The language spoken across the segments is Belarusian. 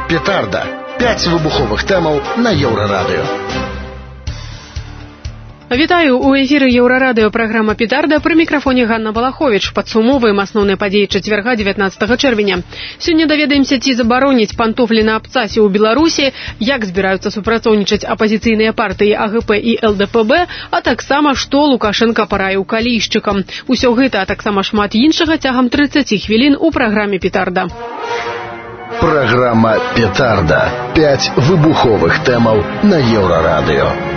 Петарда. 5 выбуховых тэмаў на Еўрарадыё. Вітаю, у эфіры Еўрарадыё праграма «Петарда», пры мікрафоне Ганна Балаховіч. Падсумоўваем асноўныя падзеі чацвярга 19 чэрвеня. Сёння даведаемся, ці забароніць пантофлі на абцасе ў Беларусі, як збіраюцца супрацоўнічаць апазіцыйныя партыі АГП і ЛДПБ, а таксама, што Лукашенко параіў калійшчыкам. Усё гэта, а таксама шмат іншага цягам 30 хвілін у праграме «Петарда». Праграма «Петарда». 5 выбуховых тэмаў на Еўрарадыё.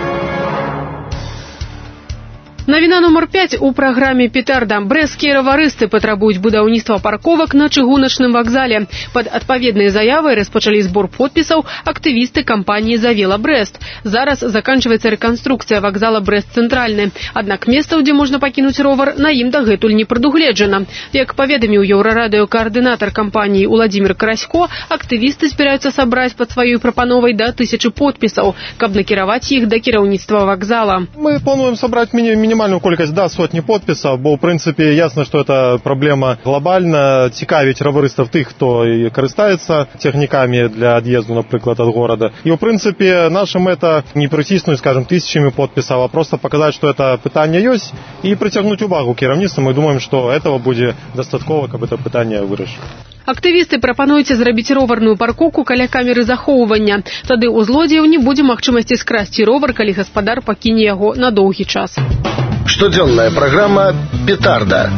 Навіна нумар 5 у праграме «Петарда». Брэсцкія раварысты патрабуюць будаўніцтва парковак на чыгуначным вакзале. Пад адпаведнай заявай распачалі збор подпісаў актывісты кампаніі «Завела Брэст». Зараз заканчваецца рэканструкцыя вакзала Брэст-цэнтральны. Аднак месцаў, дзе можна пакінуць ровар, на ім дагэтуль не прадугледжана. Як паведаміў Еўрарадыё каардынатар кампаніі Уладзімір Карасько, актывісты збіраюцца сабраць пад сваёй прапановай да 1000 подпісаў, каб накіраваць іх да кіраўніцтва вакзала. Мы плануем собрать минимальную колькость до сотни подписов, бо в принципе ясно, что это проблема глобальна. Цікавить раваристов тих, хто і користається техніками для отъезду, наприклад, от города. И в принципе наша мета не притиснуть, скажем, 1000 подписов, а просто показать, что это питання есть, и притягнуть увагу керівництва. Мы думаем, что этого будет достатково, каб это питання вирішити. Актывісты прапануюць зрабіць роварную паркоўку каля камеры захоўвання. Тады ў злодзеяў не будзе магчымасці скрасці ровар, калі гаспадар пакіне яго на доўгі час. Штодзённая праграма «Петарда».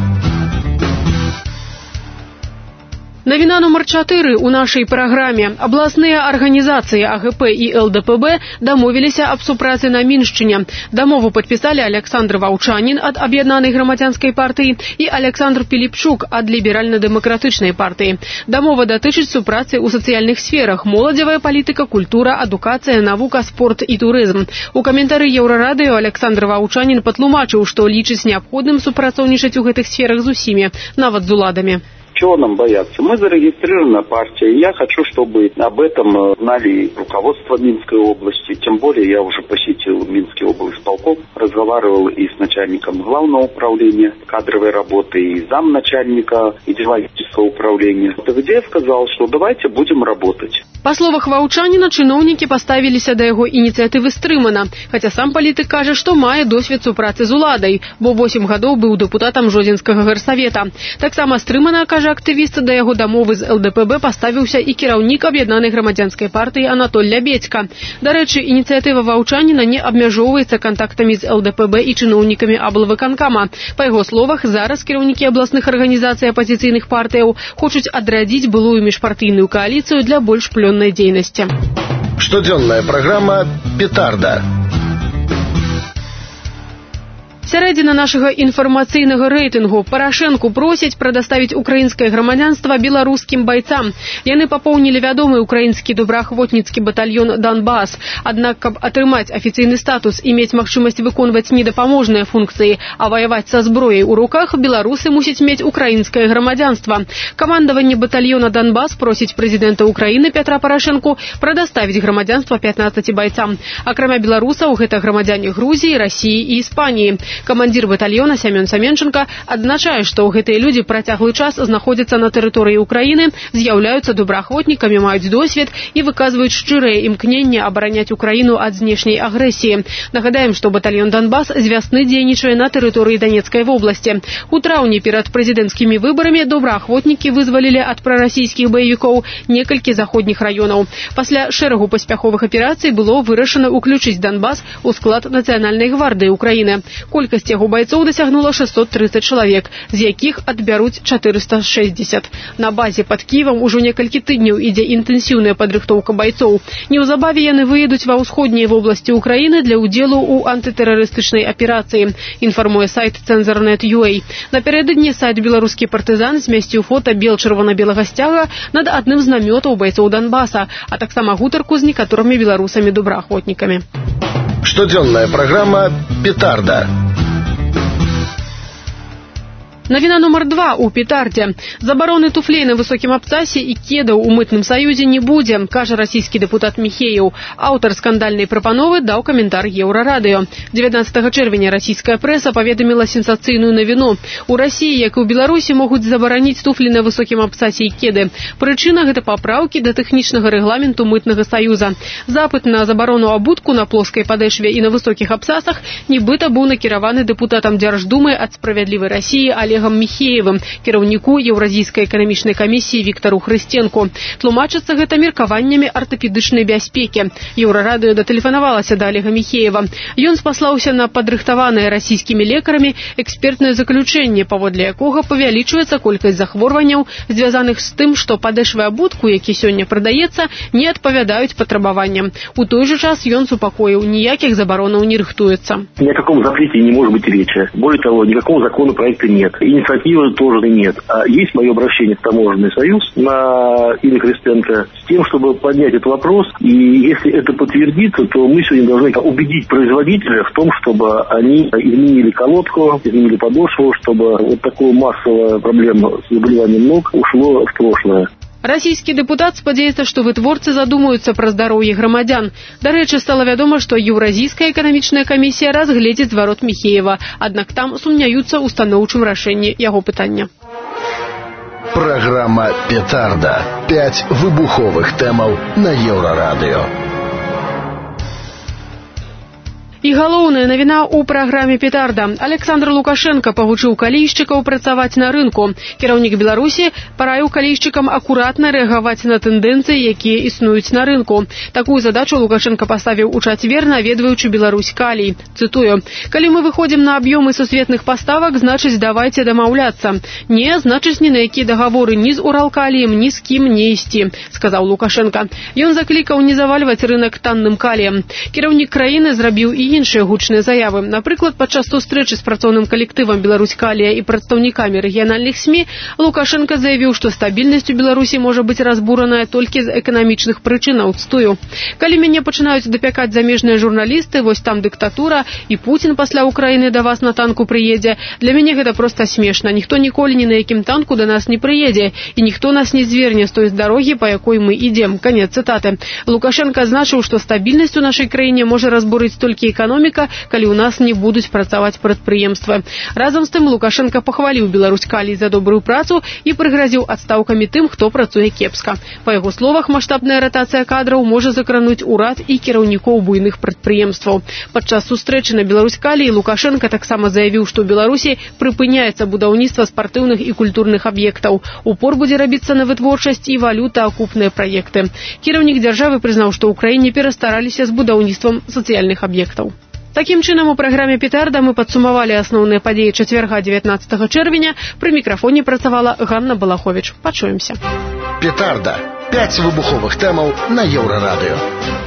Навіна нумар 4 у нашай праграме. Абласныя арганізацыі АГП і ЛДПБ дамовіліся аб супрацы на Міншчыне. Дамову падпісалі Александр Ваўчанін ад Аб'яднанай грамадзянскай партыі і Александр Піліпчук ад Ліберальна-дэмакратычнай партыі. Дамова датычыць супрацы ў сацыяльных сферах: моладзевая палітыка, культура, адукацыя, навука, спорт і турызм. У каментары Еўрарадыё Александр Ваўчанін патлумачыў, што лічыць неабходным супрацоўнічаць у гэтых сферах з усімі, нават з уладамі. Чего нам бояться? Мы зарегистрирована партия, и я хочу, чтобы об этом знали руководство Минской области. Тем более я уже посетил Минский облсполком, разговаривал и с начальником главного управления кадровой работы, и замначальника издевательства управления. ТВД сказал, что давайте будем работать. Па словах Ваўчаніна, чыноўнікі паставіліся да яго ініцыятывы стрымана, хаця сам палітык кажа, што мае досвед супрацы з уладай, бо 8 гадоў быў дэпутатам Жодзінскага гарсавета. Таксама стрымана, кажа актывіст, да яго дамовы з ЛДПБ паставіўся і кіраўнік Аб'яднанай грамадзянскай партыі Анатоль Лябедзька. Дарэчы, ініцыятыва Ваўчаніна не абмяжоўваецца кантактамі з ЛДПБ і чыноўнікамі аблвыканкама. Па яго словах, зараз кіраўнікі абласных арганізацый апазіцыйных партыяў хочуць адрадзіць былую міжпартыйную кааліцыю для больш плённай дзейнасці. Штодзённая праграма «Петарда». Сярэдзіна нашага інфармацыйнага рэйтынгу. Парашэнку просяць прадаставіць украінскае грамадзянства беларускім байцам. Яны папоўнілі вядомы украінскі добраахвотніцкі батальён «Донбас». Аднак, каб атрымаць афіцыйны статус і мець магчымасць выконваць недапаможныя функцыі, а ваяваць са зброяй у руках, беларусы мусяць мець украінскае грамадзянства. Камандаванне батальёна «Донбас» просіць прэзідэнта Украіны Пятра Парашэнку прадаставіць грамадзянства 15 байцам. Акрамя беларусаў, гэта грамадзяне Грузіі, Расіі і Іспаніі. Камандзір батальёна Сямён Саменченко адзначае, што гэтыя людзі працяглы час знаходзяцца на тэрыторыі Украіны, з'яўляюцца добраахвотнікамі, маюць досвед і выказваюць шчырае імкненне абараняць Украіну ад знешняй агрэсіі. Нагадаем, што батальён «Донбас» з вясны дзейнічае на тэрыторыі Данецкай вобласці. У траўні перад прэзідэнцкімі выбарамі добраахвотнікі вызвалілі ад прарасійскіх баевікоў некалькі заходніх раёнаў. Пасля шэрагу паспяховых аперацый было вырашана ўключыць Донбас у склад Нацыянальнай гвардыі Украіны. Колькасць яго байцоў дасягнула 630 чалавек, з якіх адбяруць 460. На базе пад Кіевам ужо некалькі тыдняў ідзе інтэнсіўная падрыхтоўка байцоў. Неўзабаве яны выедуць ва ўсходняй вобласці Украіны для ўдзелу ў антытэрарыстычнай аперацыі, інфармуе сайт Цензор.net.ua. Напярэдадні сайт «Беларускі партызан» змясціў фота бел-чырвона-белага сцяга над адным з намётаў байцоў Донбаса, а таксама гутарку з некаторымі беларусамі-добраахвотнікамі. Штодзённая праграма «Петарда». Навіна нумар 2 у петардзе. Забароны туфлей на высокім абцасе і кедаў у мытным саюзе не будзе, кажа расійскі дэпутат Михеев. Аўтар скандальнай прапановы даў каментар Еўрарадыё. 19 чэрвеня расійская прэса паведаміла сенсацыйную навіну. У Расіі, як і ў Беларусі, могуць забараніць туфлі на высокім абцасе і кеды. Прычына – гэта папраўкі да тэхнічнага рэгламенту мытнага саюза. Запыт на забарону абутку на плоскай падэшве і на высокіх абцасах нібыта быў накіраваны дэпутатам Дзярждумы ад справядлівай Расіі Олегом Михеевым, кіраўніку Еўразійскай эканамічнай камісіі Віктору Хрысценку. Тлумачыцца гэта меркаваннямі артапедычнай бяспекі. Еўрарадыё датэлефанавалася да Олега Михеева. Ён спаслаўся на падрыхтаванае расійскімі лекарамі экспертнае заключэнне, паводле якога павялічваецца колькасць захворванняў, звязаных з тым, што падэшвы абутку, які сёння прадаецца, не адпавядаюць патрабаванням. У той же час ён супакоіў, ніякіх забаронаў не рыхтуецца. Ни о каком запрете не может быть речи. Более того, никакого законопроекта нет. Инициативы тоже нет. А есть мое обращение в Таможенный союз на имя Христенко с тем, чтобы поднять этот вопрос. И если это подтвердится, то мы сегодня должны убедить производителя в том, чтобы они изменили колодку, изменили подошву, чтобы вот такую массовую проблему с заболеванием ног ушло в прошлое. Расійскі дэпутат спадзяецца, што вытворцы задумаюцца пра здароўе грамадзян. Дарэчы, стала вядома, што Еўразійская эканамічная камісія разгледзіць зварот Михеева, аднак там сумняюцца ў станоўчым рашэнні яго пытання. Праграма «Петарда». 5 выбуховых тэмаў на Еўрарадыё. І галоўная навіна ў праграме «Петарда». Александр Лукашенко павучыў калійшчыкаў працаваць на рынку. Кіраўнік Беларусі параіў калійшчыкам акуратна рэагаваць на тэндэнцыі, якія існуюць на рынку. Такую задачу Лукашенко паставіў у чацвер, наведваючы Беларусь калій. Цытую: «Калі мы выходзім на аб'ёмы сусветных паставак, значыць, давайце дамаўляцца. Не, значыць, ні на якія дагаворы ні з Уралкаліем, ні з кім не ісці», сказаў Лукашенко. Ён заклікаў не завальваць рынок танным каліем. Кіраўнік краіны зрабіў і іншыя гучныя заявы. Напрыклад, падчас сустрэчы з працоўным калектывам Беларусь калія і прадстаўнікамі рэгіянальных СМІ Лукашенко заявіў, што стабільнасць у Беларусі можа быць разбураная толькі з эканамічных прычынаў. Цытую: «Калі мяне пачынаюць дапякаць замежныя журналісты, вось там дыктатура, і Пуцін пасля Украіны да вас на танку прыедзе. Для мяне гэта проста смешна. Ніхто ніколі ні на якім танку да нас не прыедзе, і ніхто нас не зверне з той дарогі, па якой мы ідзем». Канец цытаты. Лукашенко азначыў, што стабільнасць у нашай краіне можа разбурыць толькі эканоміка, калі ў нас не будуць працаваць прадпрыемствы. Разам з тым Лукашенко пахваліў Беларусь калій за добрую працу і прыгразіў адстаўкамі тым, хто працуе кепска. Па яго словах, маштабная ратацыя кадраў можа закрануць урад і кіраўнікоў буйных прадпрыемстваў. Падчас сустрэчы на Беларусь калій Лукашенко таксама заявіў, што ў Беларусі прыпыняецца будаўніцтва спартыўных і культурных аб'ектаў. Упор будзе рабіцца на вытворчасць і валютаакупныя праекты. Кіраўнік дзяржавы прызнаў, што ў краіне перастараліся з будаўніцтвам сацыяльных аб'ектаў. Такім чынам, у праграме «Петарда» мы падсумавалі асноўныя падзеі чацвярга 19 чэрвеня. Пры мікрафоне працавала Ганна Балаховіч. Пачуемся. «Петарда». 5 выбуховых тэмаў на Еўрарадыё.